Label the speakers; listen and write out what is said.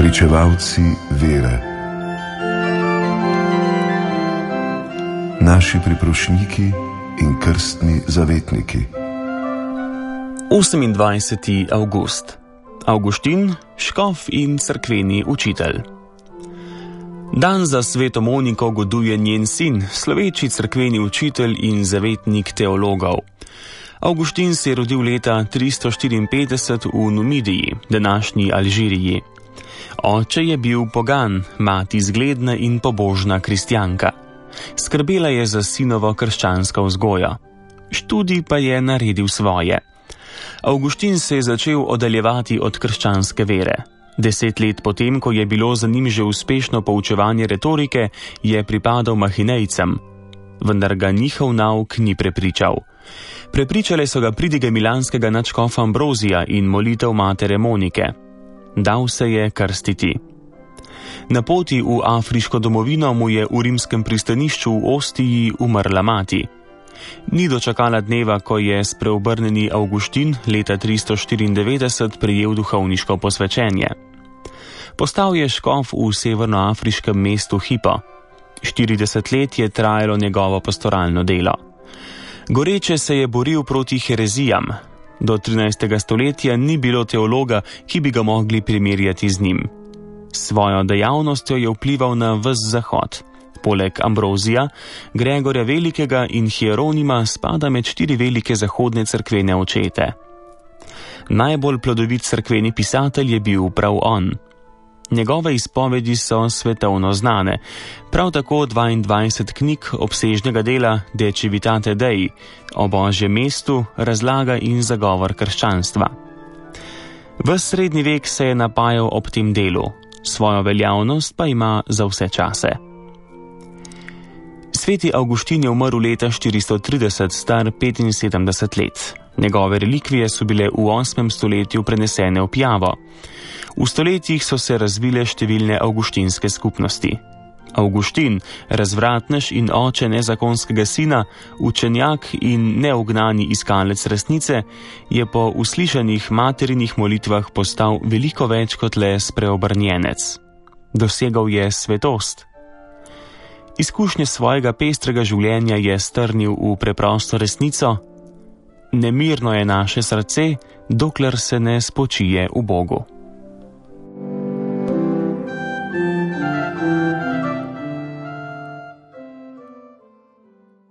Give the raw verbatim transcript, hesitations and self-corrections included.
Speaker 1: Pričevalci vere. Naši priprošniki in krstni zavetniki.
Speaker 2: osemindvajseti avgust. Avguštin, škof in cerkveni učitelj. Dan za sveto Moniko goduje njen sin, sloveči cerkveni učitelj in zavetnik teologov. Avguštin se je rodil leta tristo štiriinpetdeset v Numidiji, današnji Alžiriji. Oče je bil pogan, mati zgledna in pobožna kristjanka. Skrbela je za sinovo krščansko vzgojo. Študij pa je naredil svoje. Avguštin se je začel oddaljevati od krščanske vere. Deset let potem, ko je bilo za njim že uspešno poučevanje retorike, je pripadal Mahinejcem. Vendar ga njihov nauk ni prepričal. Prepričale so ga pridige milanskega nadškofa Ambrozija in molitev matere Monike. Dal se je krstiti. Na poti v afriško domovino mu je v rimskem pristanišču v Ostiji umrla mati. Ni dočakala dneva, ko je spreobrnjeni Avguštin leta tristo štiriindevetdeset prejel duhovniško posvečenje. Postal je škof v severnoafriškem mestu Hipo. štirideset let je trajalo njegovo pastoralno delo. Goreče se je boril proti herezijam. Do trinajstega stoletja ni bilo teologa, ki bi ga mogli primerjati z njim. S svojo dejavnostjo je vplival na ves Zahod. Poleg Ambrozija, Gregorja Velikega in Hieronima spada med štiri velike zahodne cerkvene očete. Najbolj plodovit cerkveni pisatelj je bil prav on. Njegove izpovedi so svetovno znane, prav tako dvaindvajset knjig obsežnega dela De Civitate Dei o Božjem mestu, razlaga in zagovor krščanstva. Ves srednji vek se je napajal ob tem delu, svojo veljavnost pa ima za vse čase. Sveti Avguštin je umrl leta štiristo trideset, star petinsedemdeset let. Njegove relikvije so bile v osmem stoletju prenesene v Pjavo. V stoletjih so se razvile številne avguštinske skupnosti. Avguštin, razvratnež in oče nezakonskega sina, učenjak in neugnani iskalec resnice, je po uslišanih materinih molitvah postal veliko več kot le spreobrnjenec. Dosegal je svetost. Izkušnje svojega pestrega življenja je strnil v preprosto resnico: nemirno je naše srce, dokler se ne spočije v Bogu.